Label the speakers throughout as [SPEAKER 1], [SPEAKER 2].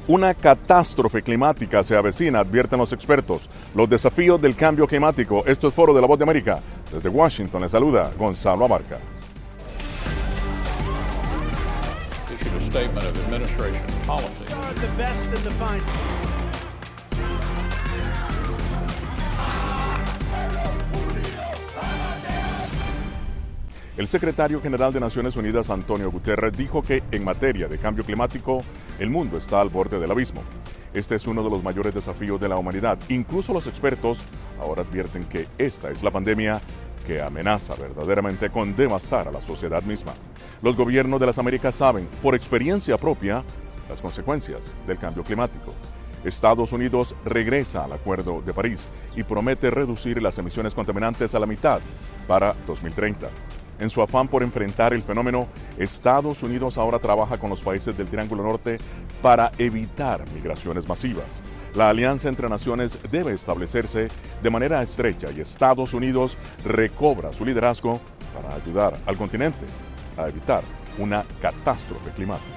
[SPEAKER 1] Una catástrofe climática se avecina, advierten los expertos. Los desafíos del cambio climático. Esto es Foro de la Voz de América. Desde Washington les saluda Gonzalo Abarca. El secretario general de Naciones Unidas, Antonio Guterres, dijo que en materia de cambio climático, el mundo está al borde del abismo. Este es uno de los mayores desafíos de la humanidad. Incluso los expertos ahora advierten que esta es la pandemia que amenaza verdaderamente con devastar a la sociedad misma. Los gobiernos de las Américas saben, por experiencia propia, las consecuencias del cambio climático. Estados Unidos regresa al Acuerdo de París y promete reducir las emisiones contaminantes a la mitad para 2030. En su afán por enfrentar el fenómeno, Estados Unidos ahora trabaja con los países del Triángulo Norte para evitar migraciones masivas. La alianza entre naciones debe establecerse de manera estrecha y Estados Unidos recobra su liderazgo para ayudar al continente a evitar una catástrofe climática.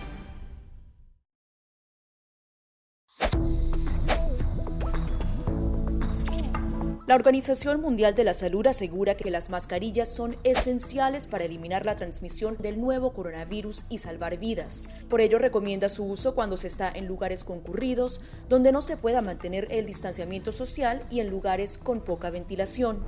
[SPEAKER 2] La Organización Mundial de la Salud asegura que las mascarillas son esenciales para eliminar la transmisión del nuevo coronavirus y salvar vidas. Por ello, recomienda su uso cuando se está en lugares concurridos, donde no se pueda mantener el distanciamiento social y en lugares con poca ventilación.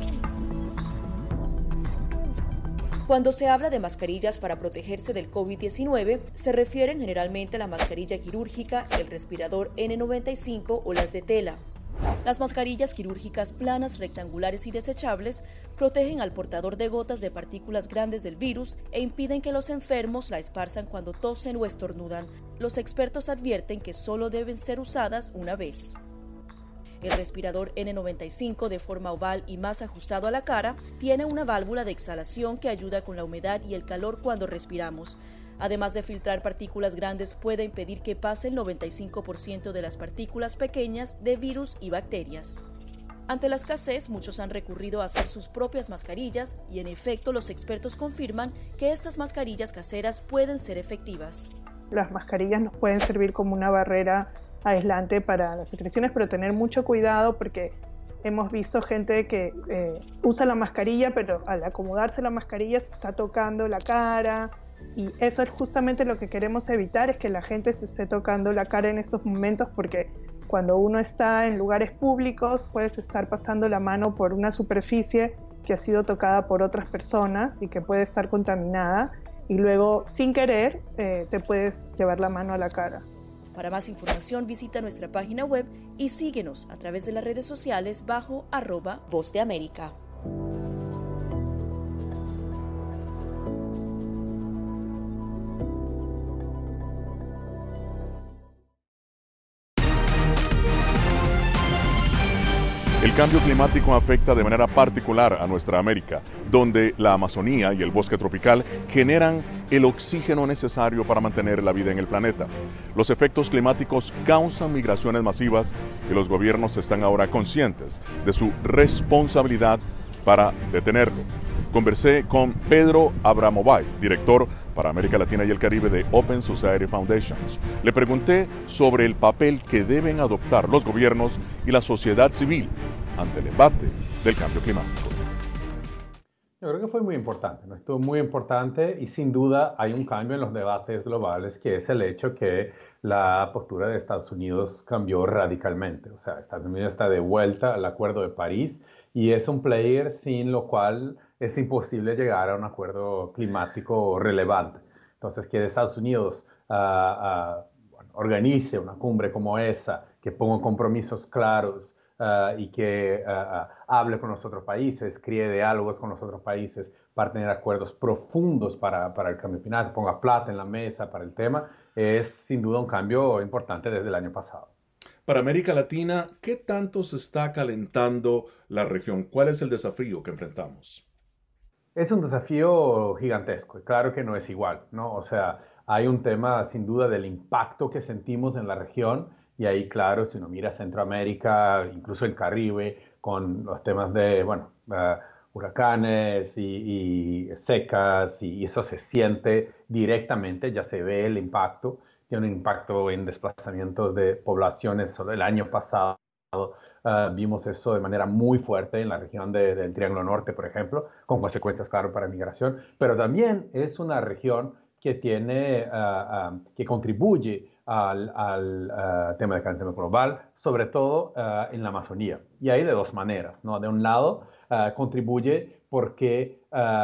[SPEAKER 2] Cuando se habla de mascarillas para protegerse del COVID-19, se refieren generalmente a la mascarilla quirúrgica, el respirador N95 o las de tela. Las mascarillas quirúrgicas planas, rectangulares y desechables protegen al portador de gotas de partículas grandes del virus e impiden que los enfermos la esparzan cuando tosen o estornudan. Los expertos advierten que solo deben ser usadas una vez. El respirador N95, de forma oval y más ajustado a la cara, tiene una válvula de exhalación que ayuda con la humedad y el calor cuando respiramos. Además de filtrar partículas grandes, puede impedir que pase el 95% de las partículas pequeñas de virus y bacterias. Ante la escasez, muchos han recurrido a hacer sus propias mascarillas y, en efecto, los expertos confirman que estas mascarillas caseras pueden ser efectivas.
[SPEAKER 3] Las mascarillas nos pueden servir como una barrera aislante para las secreciones, pero tener mucho cuidado porque hemos visto gente que usa la mascarilla, pero al acomodarse la mascarilla se está tocando la cara. Y eso es justamente lo que queremos evitar, es que la gente se esté tocando la cara en estos momentos, porque cuando uno está en lugares públicos puedes estar pasando la mano por una superficie que ha sido tocada por otras personas y que puede estar contaminada y luego sin querer te puedes llevar la mano a la cara.
[SPEAKER 2] Para más información visita nuestra página web y síguenos a través de las redes sociales bajo @Voz de América.
[SPEAKER 1] El cambio climático afecta de manera particular a nuestra América, donde la Amazonía y el bosque tropical generan el oxígeno necesario para mantener la vida en el planeta. Los efectos climáticos causan migraciones masivas y los gobiernos están ahora conscientes de su responsabilidad para detenerlo. Conversé con Pedro Abramovay, director para América Latina y el Caribe de Open Society Foundations. Le pregunté sobre el papel que deben adoptar los gobiernos y la sociedad civil ante el embate del cambio climático.
[SPEAKER 4] Yo creo que fue muy importante, ¿no? Estuvo muy importante y sin duda hay un cambio en los debates globales, que es el hecho que la postura de Estados Unidos cambió radicalmente. O sea, Estados Unidos está de vuelta al Acuerdo de París y es un player sin lo cual es imposible llegar a un acuerdo climático relevante. Entonces, que Estados Unidos organice una cumbre como esa, que ponga compromisos claros y que hable con los otros países, cree diálogos con los otros países para tener acuerdos profundos para el cambio climático, ponga plata en la mesa para el tema, es sin duda un cambio importante desde el año pasado.
[SPEAKER 1] Para América Latina, ¿qué tanto se está calentando la región? ¿Cuál es el desafío que enfrentamos?
[SPEAKER 4] Es un desafío gigantesco y claro que no es igual, ¿no? O sea, hay un tema sin duda del impacto que sentimos en la región y ahí, claro, si uno mira Centroamérica, incluso el Caribe, con los temas de, huracanes y secas y eso se siente directamente, ya se ve el impacto tiene un impacto en desplazamientos de poblaciones. Solo el año pasado vimos eso de manera muy fuerte en la región del Triángulo Norte, por ejemplo, con consecuencias, claro, para migración, pero también es una región que que contribuye al tema del calentamiento global, sobre todo en la Amazonía. Y hay de dos maneras, ¿no? De un lado, contribuye porque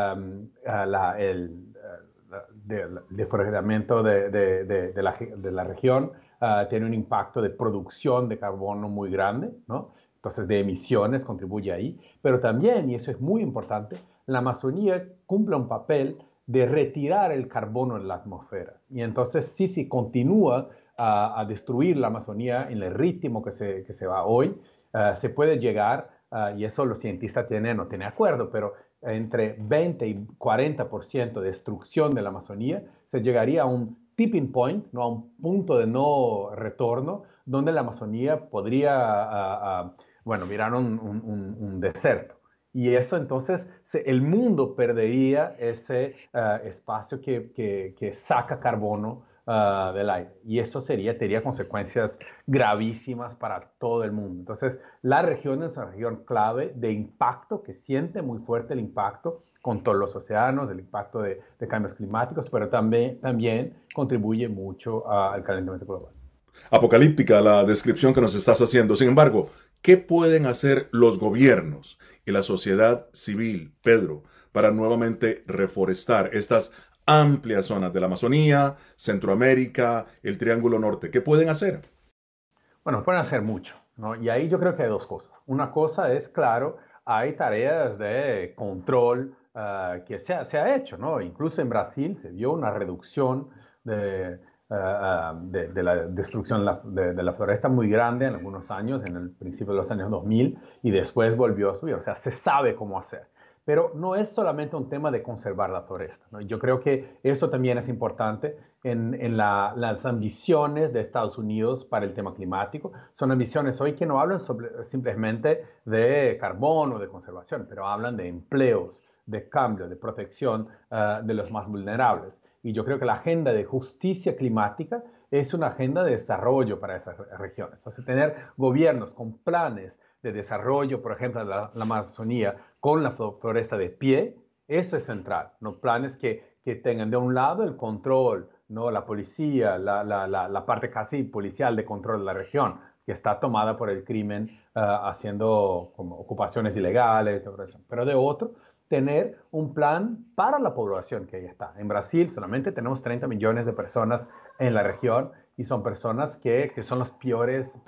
[SPEAKER 4] el deforestamiento de la región tiene un impacto de producción de carbono muy grande, ¿no? Entonces, de emisiones contribuye ahí. Pero también, y eso es muy importante, la Amazonía cumple un papel de retirar el carbono de la atmósfera. Y entonces, si continúa a destruir la Amazonía en el ritmo que se va hoy, se puede llegar, y eso los cientistas no tienen acuerdo, pero entre 20 y 40% de destrucción de la Amazonía, se llegaría a un tipping point, ¿no? A un punto de no retorno, donde la Amazonía podría, virar un desierto. Y eso entonces, el mundo perdería ese espacio que saca carbono del aire. Y eso tendría consecuencias gravísimas para todo el mundo. Entonces, la región es una región clave de impacto, que siente muy fuerte el impacto con todos los océanos, el impacto de cambios climáticos, pero también contribuye mucho al calentamiento global.
[SPEAKER 1] Apocalíptica la descripción que nos estás haciendo. Sin embargo, ¿qué pueden hacer los gobiernos y la sociedad civil, Pedro, para nuevamente reforestar estas amplias zonas de la Amazonía, Centroamérica, el Triángulo Norte? ¿Qué pueden hacer?
[SPEAKER 4] Bueno, pueden hacer mucho, ¿no? Y ahí yo creo que hay dos cosas. Una cosa es, claro, hay tareas de control que se ha hecho, ¿no? Incluso en Brasil se vio una reducción de la destrucción de la floresta muy grande en algunos años, en el principio de los años 2000, y después volvió a subir. O sea, se sabe cómo hacer. Pero no es solamente un tema de conservar la floresta, ¿no? Yo creo que eso también es importante en las ambiciones de Estados Unidos para el tema climático. Son ambiciones hoy que no hablan simplemente de carbono, de conservación, pero hablan de empleos, de cambio, de protección de los más vulnerables. Y yo creo que la agenda de justicia climática es una agenda de desarrollo para esas regiones. Entonces, tener gobiernos con planes de desarrollo, por ejemplo, de la Amazonía, con la floresta de pie, eso es central, ¿no? Planes que tengan de un lado el control, ¿no? La policía, la parte casi policial de control de la región, que está tomada por el crimen, haciendo como ocupaciones ilegales, pero de otro, tener un plan para la población que ahí está. En Brasil solamente tenemos 30 millones de personas en la región y son personas que son los peores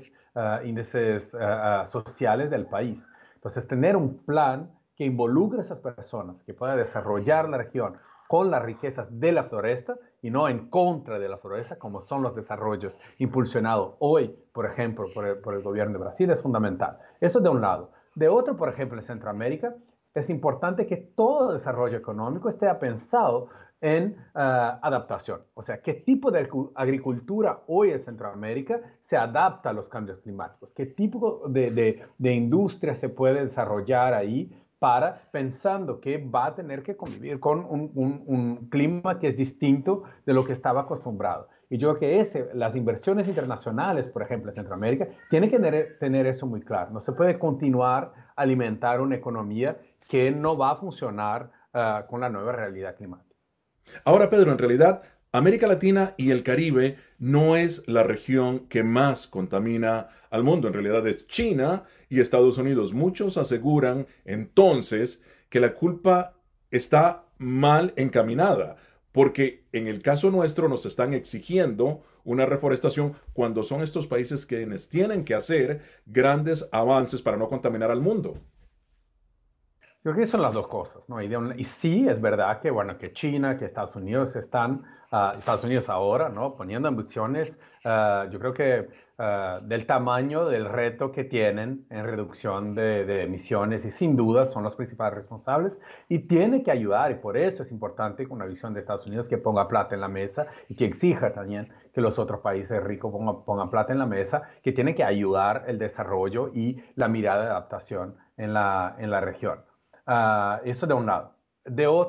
[SPEAKER 4] índices sociales del país. Entonces, tener un plan que involucre a esas personas, que pueda desarrollar la región con las riquezas de la floresta y no en contra de la floresta, como son los desarrollos impulsionados hoy, por ejemplo, por el gobierno de Brasil, es fundamental. Eso de un lado. De otro, por ejemplo, en Centroamérica, es importante que todo desarrollo económico esté pensado en adaptación. O sea, qué tipo de agricultura hoy en Centroamérica se adapta a los cambios climáticos, qué tipo de industria se puede desarrollar ahí pensando que va a tener que convivir con un clima que es distinto de lo que estaba acostumbrado. Y yo creo que las inversiones internacionales, por ejemplo, en Centroamérica, tienen que tener eso muy claro. No se puede continuar a alimentar una economía que no va a funcionar con la nueva realidad climática.
[SPEAKER 1] Ahora, Pedro, en realidad, América Latina y el Caribe no es la región que más contamina al mundo. En realidad es China y Estados Unidos. Muchos aseguran entonces que la culpa está mal encaminada, porque en el caso nuestro nos están exigiendo una reforestación cuando son estos países quienes tienen que hacer grandes avances para no contaminar al mundo.
[SPEAKER 4] Yo creo que son las dos cosas, ¿no? Y sí, es verdad que, bueno, que China, que Estados Unidos Estados Unidos ahora, ¿no? Poniendo ambiciones, yo creo que del tamaño del reto que tienen en reducción de emisiones, y sin duda son los principales responsables, y tiene que ayudar, y por eso es importante con una visión de Estados Unidos que ponga plata en la mesa y que exija también que los otros países ricos pongan plata en la mesa, que tienen que ayudar el desarrollo y la mirada de adaptación en la región. Eso de un lado. De otro,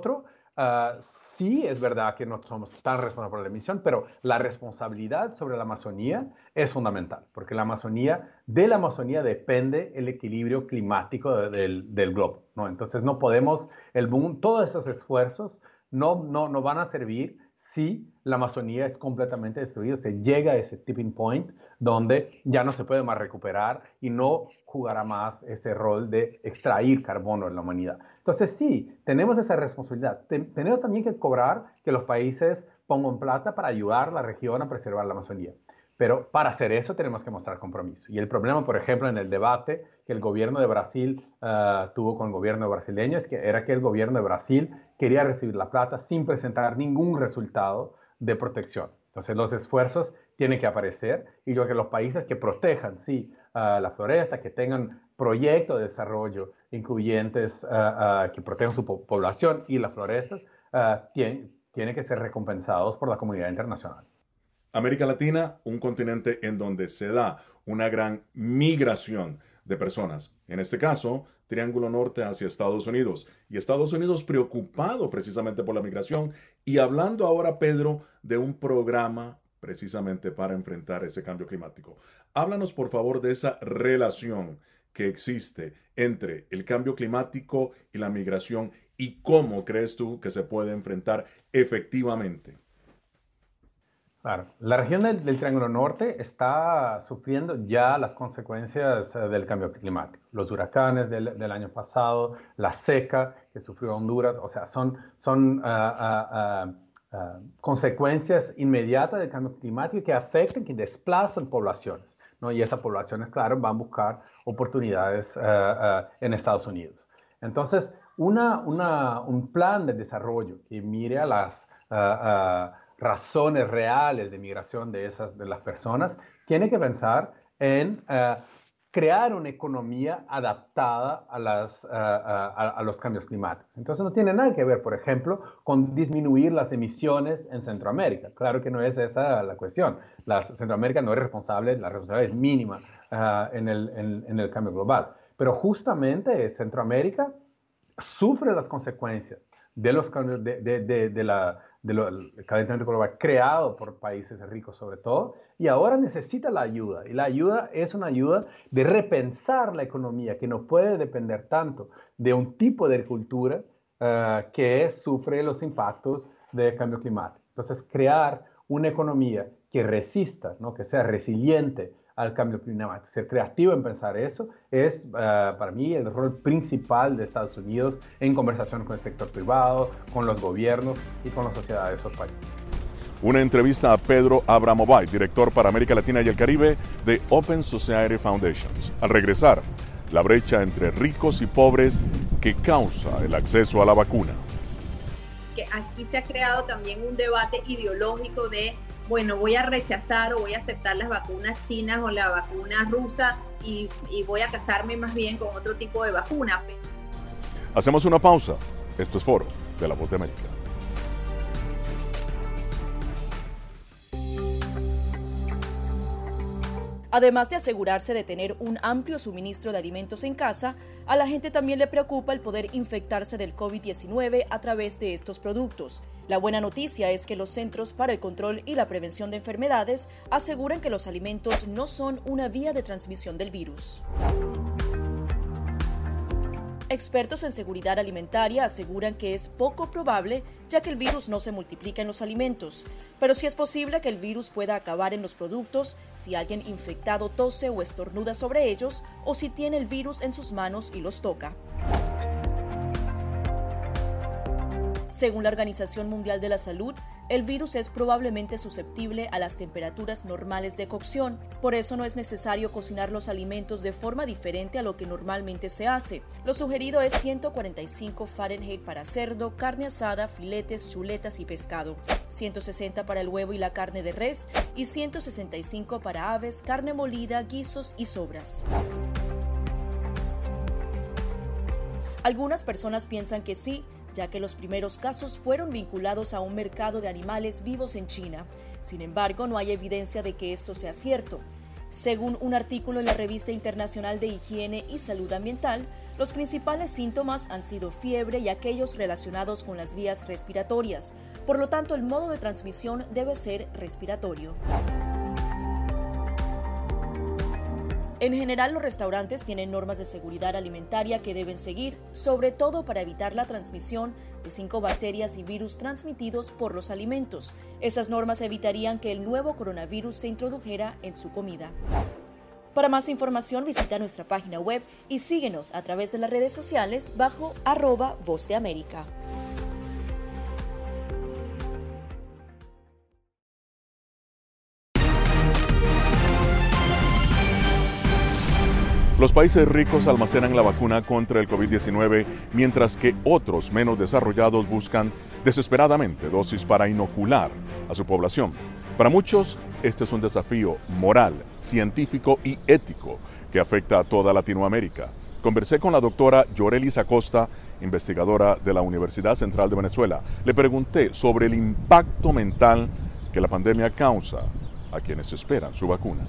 [SPEAKER 4] Sí, es verdad que no somos tan responsables por la emisión, pero la responsabilidad sobre la Amazonía es fundamental, porque de la Amazonía depende el equilibrio climático del globo, ¿no? Entonces no podemos, todos esos esfuerzos no van a servir si la Amazonía es completamente destruida, se llega a ese tipping point donde ya no se puede más recuperar y no jugará más ese rol de extraer carbono en la humanidad. Entonces sí, tenemos esa responsabilidad. Tenemos también que cobrar que los países pongan plata para ayudar a la región a preservar la Amazonía. Pero para hacer eso tenemos que mostrar compromiso. Y el problema, por ejemplo, en el debate que el gobierno de Brasil tuvo con el gobierno brasileño era que el gobierno de Brasil quería recibir la plata sin presentar ningún resultado de protección. Entonces los esfuerzos tienen que aparecer y yo creo que los países que protejan, sí, la floresta, que tengan proyectos de desarrollo incluyentes, que protejan su población y las florestas, tienen que ser recompensados por la comunidad internacional.
[SPEAKER 1] América Latina, un continente en donde se da una gran migración de personas. En este caso, Triángulo Norte hacia Estados Unidos. Y Estados Unidos preocupado precisamente por la migración. Y hablando ahora, Pedro, de un programa precisamente para enfrentar ese cambio climático. Háblanos, por favor, de esa relación que existe entre el cambio climático y la migración y cómo crees tú que se puede enfrentar efectivamente.
[SPEAKER 4] Claro, la región del Triángulo Norte está sufriendo ya las consecuencias del cambio climático. Los huracanes del año pasado, la seca que sufrió Honduras, o sea, son consecuencias inmediatas del cambio climático que afectan, que desplazan poblaciones, ¿no? Y esas poblaciones, claro, van a buscar oportunidades en Estados Unidos. Entonces, un plan de desarrollo que mire a las razones reales de migración de las personas, tiene que pensar en crear una economía adaptada a los cambios climáticos. Entonces no tiene nada que ver, por ejemplo, con disminuir las emisiones en Centroamérica. Claro que no es esa la cuestión. Centroamérica no es responsable, la responsabilidad es mínima en el cambio global. Pero justamente Centroamérica sufre las consecuencias de los cambios del calentamiento global creado por países ricos sobre todo, y ahora necesita la ayuda. Y la ayuda es una ayuda de repensar la economía, que no puede depender tanto de un tipo de agricultura que sufre los impactos del cambio climático. Entonces, crear una economía que resista, ¿no? Que sea resiliente al cambio climático. Ser creativo en pensar eso es para mí el rol principal de Estados Unidos en conversación con el sector privado, con los gobiernos y con la sociedad de esos países.
[SPEAKER 1] Una entrevista a Pedro Abramovay, director para América Latina y el Caribe de Open Society Foundations. Al regresar, la brecha entre ricos y pobres que causa el acceso a la vacuna.
[SPEAKER 5] Que aquí se ha creado también un debate ideológico de bueno, voy a rechazar o voy a aceptar las vacunas chinas o la vacuna rusa y voy a casarme más bien con otro tipo de vacuna.
[SPEAKER 1] Hacemos una pausa. Esto es Foro de La Voz de América.
[SPEAKER 2] Además de asegurarse de tener un amplio suministro de alimentos en casa, a la gente también le preocupa el poder infectarse del COVID-19 a través de estos productos. La buena noticia es que los Centros para el Control y la Prevención de Enfermedades aseguran que los alimentos no son una vía de transmisión del virus. Expertos en seguridad alimentaria aseguran que es poco probable, ya que el virus no se multiplica en los alimentos, pero sí es posible que el virus pueda acabar en los productos si alguien infectado tose o estornuda sobre ellos o si tiene el virus en sus manos y los toca. Según la Organización Mundial de la Salud, el virus es probablemente susceptible a las temperaturas normales de cocción, por eso no es necesario cocinar los alimentos de forma diferente a lo que normalmente se hace. Lo sugerido es 145 Fahrenheit para cerdo, carne asada, filetes, chuletas y pescado, 160 para el huevo y la carne de res y 165 para aves, carne molida, guisos y sobras. Algunas personas piensan que sí, ya que los primeros casos fueron vinculados a un mercado de animales vivos en China. Sin embargo, no hay evidencia de que esto sea cierto. Según un artículo en la Revista Internacional de Higiene y Salud Ambiental, Los principales síntomas han sido fiebre y aquellos relacionados con las vías respiratorias. Por lo tanto, el modo de transmisión debe ser respiratorio. En general, los restaurantes tienen normas de seguridad alimentaria que deben seguir, sobre todo para evitar la transmisión de 5 bacterias y virus transmitidos por los alimentos. Esas normas evitarían que el nuevo coronavirus se introdujera en su comida. Para más información, visita nuestra página web y síguenos a través de las redes sociales bajo @Voz de América.
[SPEAKER 1] Los países ricos almacenan la vacuna contra el COVID-19, mientras que otros menos desarrollados buscan desesperadamente dosis para inocular a su población. Para muchos, este es un desafío moral, científico y ético que afecta a toda Latinoamérica. Conversé con la doctora Yorelis Acosta, investigadora de la Universidad Central de Venezuela. Le pregunté sobre el impacto mental que la pandemia causa a quienes esperan su vacuna.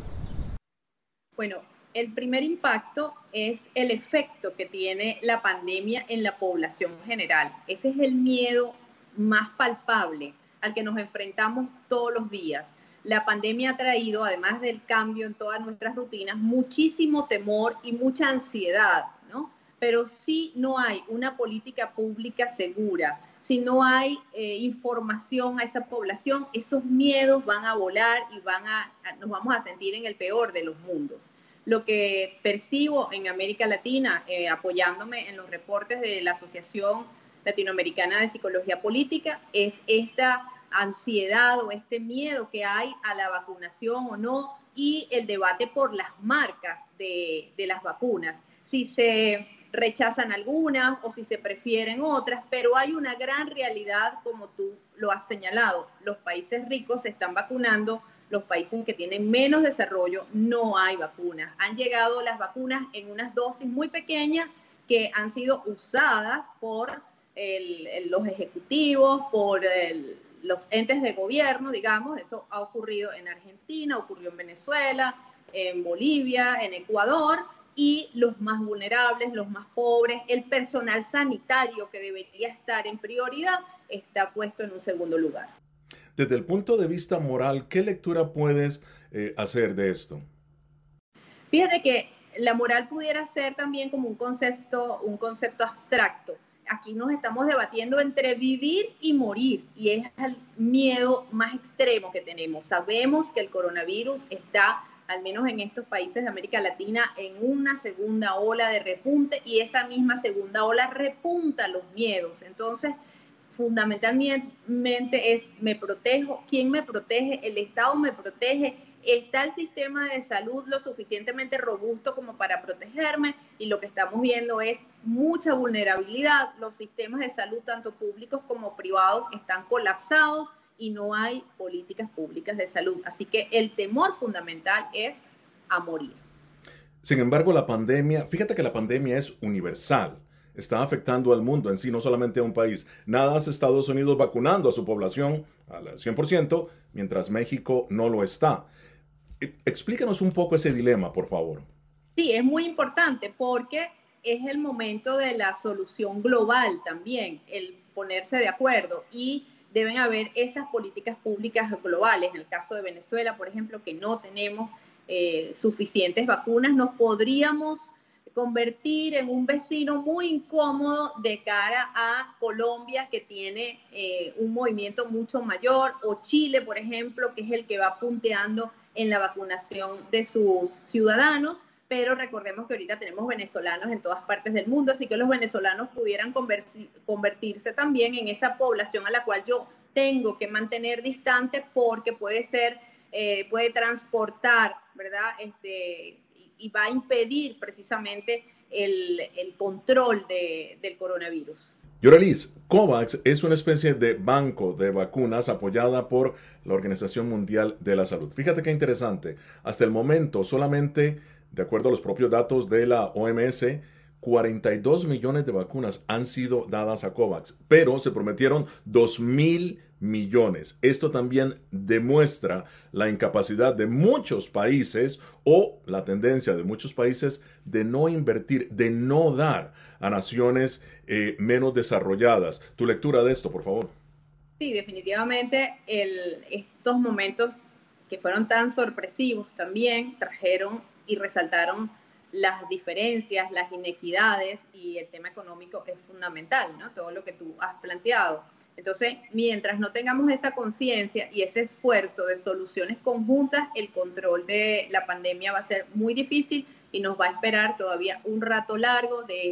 [SPEAKER 5] Bueno, el primer impacto es el efecto que tiene la pandemia en la población general. Ese es el miedo más palpable al que nos enfrentamos todos los días. La pandemia ha traído, además del cambio en todas nuestras rutinas, muchísimo temor y mucha ansiedad, ¿no? Pero si no hay una política pública segura, si no hay información a esa población, esos miedos van a volar y nos vamos a sentir en el peor de los mundos. Lo que percibo en América Latina, apoyándome en los reportes de la Asociación Latinoamericana de Psicología Política, es esta ansiedad o este miedo que hay a la vacunación o no, y el debate por las marcas de las vacunas, si se rechazan algunas o si se prefieren otras, pero hay una gran realidad, como tú lo has señalado: los países ricos se están vacunando, los países que tienen menos desarrollo no hay vacunas. Han llegado las vacunas en unas dosis muy pequeñas que han sido usadas por los ejecutivos, por los entes de gobierno, digamos. Eso ha ocurrido en Argentina, ocurrió en Venezuela, en Bolivia, en Ecuador, y los más vulnerables, los más pobres, el personal sanitario que debería estar en prioridad, está puesto en un segundo lugar.
[SPEAKER 1] Desde el punto de vista moral, ¿qué lectura puedes hacer de esto?
[SPEAKER 5] Fíjate que la moral pudiera ser también como un concepto abstracto. Aquí nos estamos debatiendo entre vivir y morir, y es el miedo más extremo que tenemos. Sabemos que el coronavirus está, al menos en estos países de América Latina, en una segunda ola de repunte, y esa misma segunda ola repunta los miedos. Entonces, fundamentalmente es: me protejo. ¿Quién me protege? El Estado me protege. ¿Está el sistema de salud lo suficientemente robusto como para protegerme? Y lo que estamos viendo es mucha vulnerabilidad. Los sistemas de salud, tanto públicos como privados, están colapsados y no hay políticas públicas de salud. Así que el temor fundamental es a morir.
[SPEAKER 1] Sin embargo, fíjate que la pandemia es universal. Está afectando al mundo en sí, no solamente a un país. Nada hace Estados Unidos vacunando a su población al 100%, mientras México no lo está. Explícanos un poco ese dilema, por favor.
[SPEAKER 5] Sí, es muy importante porque es el momento de la solución global también, el ponerse de acuerdo, y deben haber esas políticas públicas globales. En el caso de Venezuela, por ejemplo, que no tenemos suficientes vacunas, nos podríamos convertir en un vecino muy incómodo de cara a Colombia, que tiene un movimiento mucho mayor, o Chile, por ejemplo, que es el que va punteando en la vacunación de sus ciudadanos. Pero recordemos que ahorita tenemos venezolanos en todas partes del mundo, así que los venezolanos pudieran convertirse también en esa población a la cual yo tengo que mantener distante, porque puede transportar, ¿verdad? Y va a impedir precisamente el control del coronavirus.
[SPEAKER 1] Yorelis, COVAX es una especie de banco de vacunas apoyada por la Organización Mundial de la Salud. Fíjate qué interesante. Hasta el momento, solamente, de acuerdo a los propios datos de la OMS, 42 millones de vacunas han sido dadas a COVAX, pero se prometieron 2.000 millones. Esto también demuestra la incapacidad de muchos países o la tendencia de muchos países de no invertir, de no dar a naciones menos desarrolladas. Tu lectura de esto, por favor.
[SPEAKER 5] Sí, definitivamente estos momentos que fueron tan sorpresivos también trajeron y resaltaron las diferencias, las inequidades, y el tema económico es fundamental, ¿no? Todo lo que tú has planteado. Entonces, mientras no tengamos esa conciencia y ese esfuerzo de soluciones conjuntas, el control de la pandemia va a ser muy difícil y nos va a esperar todavía un rato largo de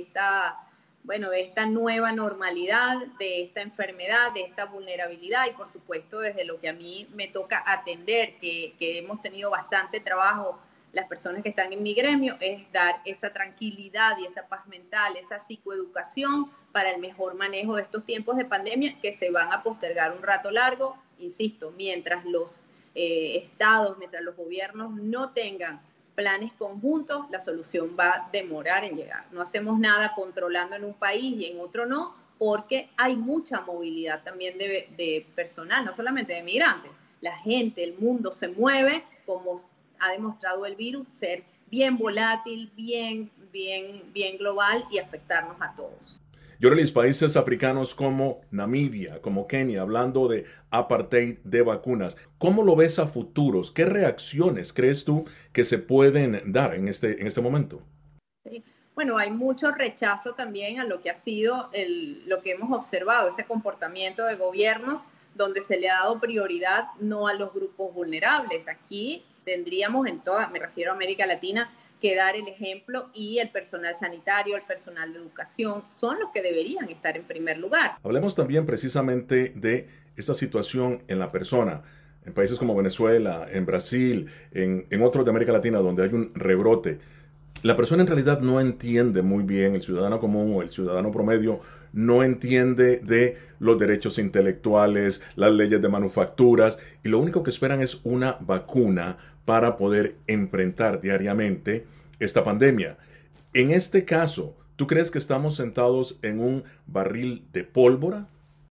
[SPEAKER 5] esta nueva normalidad, de esta enfermedad, de esta vulnerabilidad, y por supuesto desde lo que a mí me toca atender, que hemos tenido bastante trabajo las personas que están en mi gremio, es dar esa tranquilidad y esa paz mental, esa psicoeducación para el mejor manejo de estos tiempos de pandemia que se van a postergar un rato largo, insisto, mientras los estados, mientras los gobiernos no tengan planes conjuntos, la solución va a demorar en llegar. No hacemos nada controlando en un país y en otro no, porque hay mucha movilidad también de personal, no solamente de migrantes. La gente, el mundo se mueve, como ha demostrado el virus, ser bien volátil, bien global y afectarnos a todos.
[SPEAKER 1] Yorelis, países africanos como Namibia, como Kenia, hablando de apartheid de vacunas, ¿cómo lo ves a futuros? ¿Qué reacciones crees tú que se pueden dar en este momento?
[SPEAKER 5] Sí. Bueno, hay mucho rechazo también a lo que ha sido lo que hemos observado, ese comportamiento de gobiernos donde se le ha dado prioridad no a los grupos vulnerables. Aquí tendríamos me refiero a América Latina, que dar el ejemplo, y el personal sanitario, el personal de educación son los que deberían estar en primer lugar.
[SPEAKER 1] Hablemos también precisamente de esta situación en la persona, en países como Venezuela, en Brasil, en otros de América Latina donde hay un rebrote. La persona en realidad no entiende muy bien, el ciudadano común o el ciudadano promedio no entiende de los derechos intelectuales, las leyes de manufacturas, y lo único que esperan es una vacuna para poder enfrentar diariamente esta pandemia. En este caso, ¿tú crees que estamos sentados en un barril de pólvora?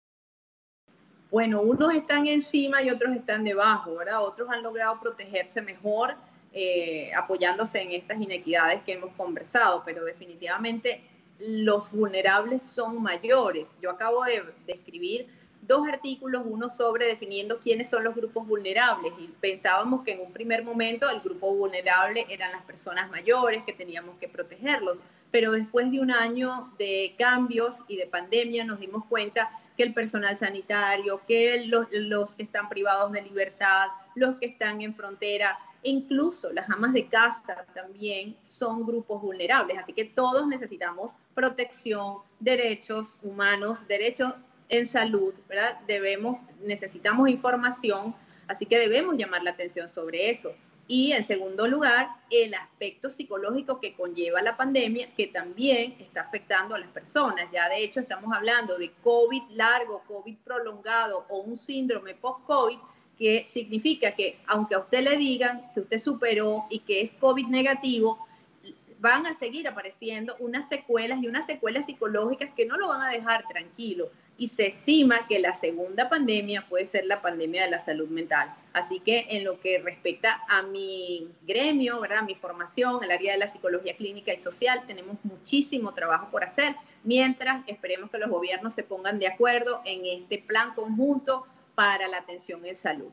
[SPEAKER 5] Bueno, unos están encima y otros están debajo, ¿verdad? Otros han logrado protegerse mejor, apoyándose en estas inequidades que hemos conversado, pero definitivamente los vulnerables son mayores. Yo acabo de escribir 2 artículos, uno sobre definiendo quiénes son los grupos vulnerables, y pensábamos que en un primer momento el grupo vulnerable eran las personas mayores, que teníamos que protegerlos, pero después de un año de cambios y de pandemia nos dimos cuenta que el personal sanitario, que los que están privados de libertad, los que están en frontera, incluso las amas de casa también son grupos vulnerables, así que todos necesitamos protección, derechos humanos, derechos en salud, ¿verdad? Necesitamos información, así que debemos llamar la atención sobre eso. Y en segundo lugar, el aspecto psicológico que conlleva la pandemia, que también está afectando a las personas. Ya de hecho estamos hablando de COVID largo, COVID prolongado o un síndrome post-COVID, que significa que aunque a usted le digan que usted superó y que es COVID negativo, van a seguir apareciendo unas secuelas psicológicas que no lo van a dejar tranquilo. Y se estima que la segunda pandemia puede ser la pandemia de la salud mental. Así que en lo que respecta a mi gremio, ¿verdad?, mi formación, el área de la psicología clínica y social, tenemos muchísimo trabajo por hacer, mientras esperemos que los gobiernos se pongan de acuerdo en este plan conjunto para la atención en salud.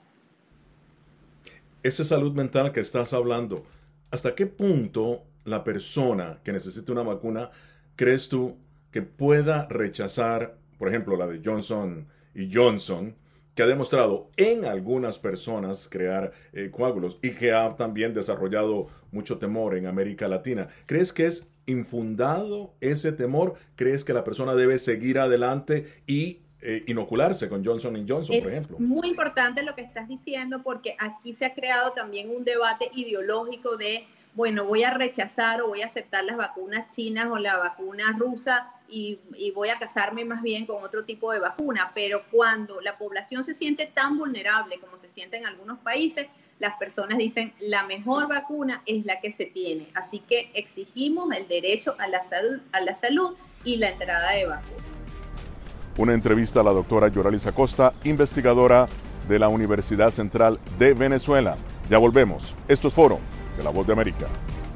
[SPEAKER 1] Esa salud mental que estás hablando, ¿hasta qué punto la persona que necesite una vacuna crees tú que pueda rechazar, por ejemplo, la de Johnson & Johnson, que ha demostrado en algunas personas crear coágulos y que ha también desarrollado mucho temor en América Latina? ¿Crees que es infundado ese temor? ¿Crees que la persona debe seguir adelante y inocularse con Johnson & Johnson, por ejemplo?
[SPEAKER 5] Es muy importante lo que estás diciendo, porque aquí se ha creado también un debate ideológico de, bueno, voy a rechazar o voy a aceptar las vacunas chinas o la vacuna rusa y voy a casarme más bien con otro tipo de vacuna. Pero cuando la población se siente tan vulnerable como se siente en algunos países, las personas dicen la mejor vacuna es la que se tiene. Así que exigimos el derecho a la salud y la entrada de vacunas.
[SPEAKER 1] Una entrevista a la doctora Yoralis Acosta, investigadora de la Universidad Central de Venezuela. Ya volvemos. Esto es Foro de La Voz de América.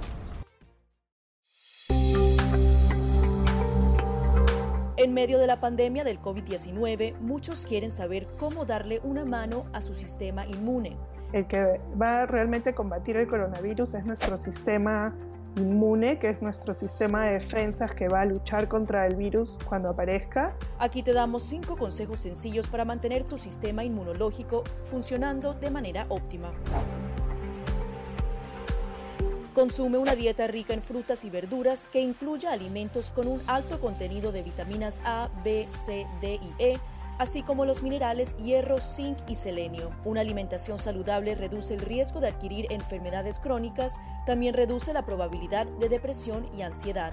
[SPEAKER 2] En medio de la pandemia del COVID-19, muchos quieren saber cómo darle una mano a su sistema inmune.
[SPEAKER 3] El que va realmente a combatir el coronavirus es nuestro sistema inmune, que es nuestro sistema de defensas que va a luchar contra el virus cuando aparezca.
[SPEAKER 2] Aquí te damos 5 consejos sencillos para mantener tu sistema inmunológico funcionando de manera óptima. Consume una dieta rica en frutas y verduras que incluya alimentos con un alto contenido de vitaminas A, B, C, D y E, así como los minerales hierro, zinc y selenio. Una alimentación saludable reduce el riesgo de adquirir enfermedades crónicas, también reduce la probabilidad de depresión y ansiedad.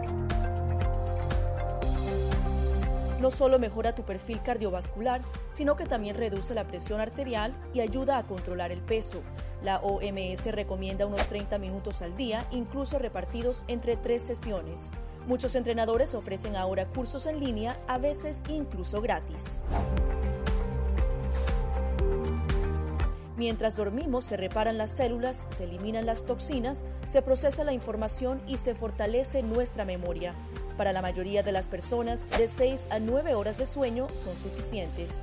[SPEAKER 2] No solo mejora tu perfil cardiovascular, sino que también reduce la presión arterial y ayuda a controlar el peso. La OMS recomienda unos 30 minutos al día, incluso repartidos entre 3 sesiones. Muchos entrenadores ofrecen ahora cursos en línea, a veces incluso gratis. Mientras dormimos, se reparan las células, se eliminan las toxinas, se procesa la información y se fortalece nuestra memoria. Para la mayoría de las personas, de 6 a 9 horas de sueño son suficientes.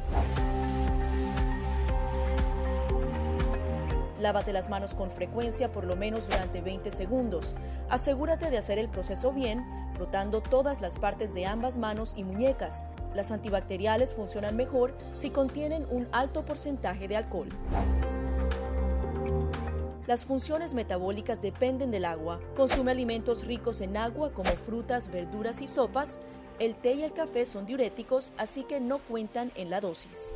[SPEAKER 2] Lávate las manos con frecuencia, por lo menos durante 20 segundos. Asegúrate de hacer el proceso bien, frotando todas las partes de ambas manos y muñecas. Las antibacteriales funcionan mejor si contienen un alto porcentaje de alcohol. Las funciones metabólicas dependen del agua. Consume alimentos ricos en agua como frutas, verduras y sopas. El té y el café son diuréticos, así que no cuentan en la dosis.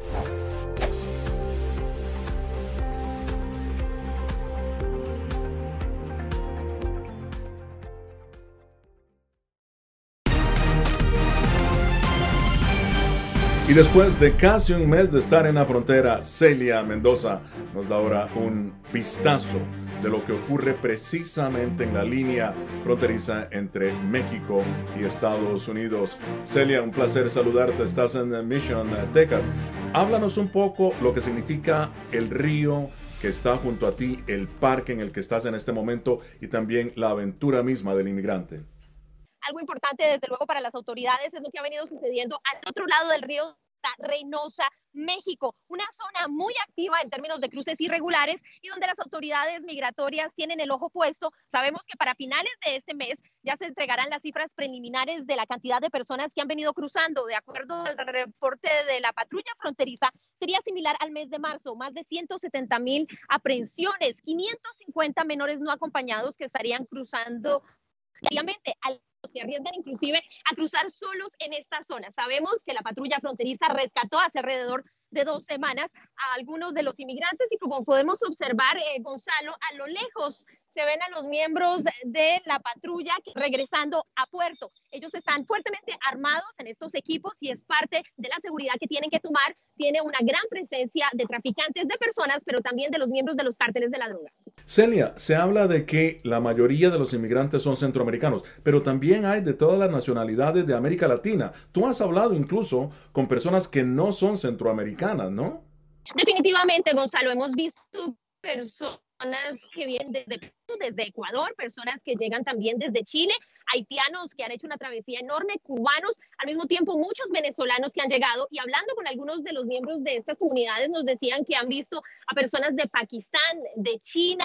[SPEAKER 1] Y después de casi un mes de estar en la frontera, Celia Mendoza nos da ahora un vistazo de lo que ocurre precisamente en la línea fronteriza entre México y Estados Unidos. Celia, un placer saludarte. Estás en Mission, Texas. Háblanos un poco lo que significa el río que está junto a ti, el parque en el que estás en este momento y también la aventura misma del inmigrante.
[SPEAKER 6] Algo importante, desde luego, para las autoridades es lo que ha venido sucediendo al otro lado del río Reynosa, México, una zona muy activa en términos de cruces irregulares y donde las autoridades migratorias tienen el ojo puesto. Sabemos que para finales de este mes ya se entregarán las cifras preliminares de la cantidad de personas que han venido cruzando. De acuerdo al reporte de la patrulla fronteriza, sería similar al mes de marzo, más de 170,000 aprehensiones, 550 menores no acompañados que estarían cruzando diariamente, se arriesgan inclusive a cruzar solos en esta zona. Sabemos que la patrulla fronteriza rescató hace alrededor de 2 semanas a algunos de los inmigrantes y como podemos observar, Gonzalo, a lo lejos se ven a los miembros de la patrulla regresando a puerto. Ellos están fuertemente armados en estos equipos y es parte de la seguridad que tienen que tomar. Tiene una gran presencia de traficantes de personas, pero también de los miembros de los cárteles de la droga.
[SPEAKER 1] Celia, se habla de que la mayoría de los inmigrantes son centroamericanos, pero también hay de todas las nacionalidades de América Latina. Tú has hablado incluso con personas que no son centroamericanas, ¿no?
[SPEAKER 6] Definitivamente, Gonzalo, hemos visto personas que vienen desde Ecuador, personas que llegan también desde Chile, haitianos que han hecho una travesía enorme, cubanos, al mismo tiempo muchos venezolanos que han llegado, y hablando con algunos de los miembros de estas comunidades nos decían que han visto a personas de Pakistán, de China,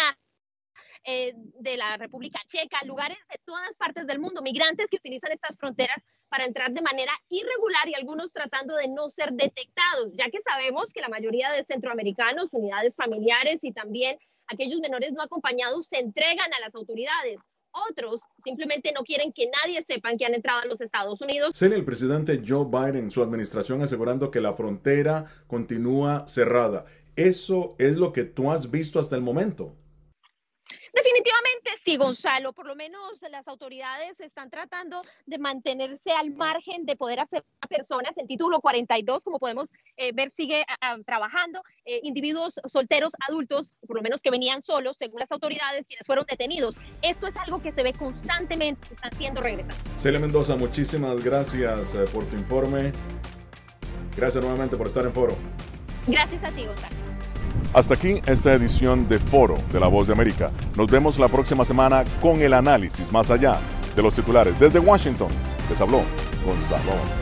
[SPEAKER 6] de la República Checa, lugares de todas partes del mundo, migrantes que utilizan estas fronteras para entrar de manera irregular y algunos tratando de no ser detectados, ya que sabemos que la mayoría de centroamericanos, unidades familiares y también aquellos menores no acompañados se entregan a las autoridades. Otros simplemente no quieren que nadie sepa que han entrado a los Estados Unidos.
[SPEAKER 1] Celia, el presidente Joe Biden, su administración asegurando que la frontera continúa cerrada. ¿Eso es lo que tú has visto hasta el momento?
[SPEAKER 6] Definitivamente Sí, Gonzalo, por lo menos las autoridades están tratando de mantenerse al margen de poder hacer a personas. El título 42, como podemos ver, sigue trabajando. Individuos solteros, adultos, por lo menos que venían solos, según las autoridades, quienes fueron detenidos. Esto es algo que se ve constantemente, que están siendo regresados.
[SPEAKER 1] Celia Mendoza, muchísimas gracias por tu informe. Gracias nuevamente por estar en Foro.
[SPEAKER 6] Gracias a ti, Gonzalo.
[SPEAKER 1] Hasta aquí esta edición de Foro de La Voz de América. Nos vemos la próxima semana con el análisis más allá de los titulares. Desde Washington, les habló Gonzalo.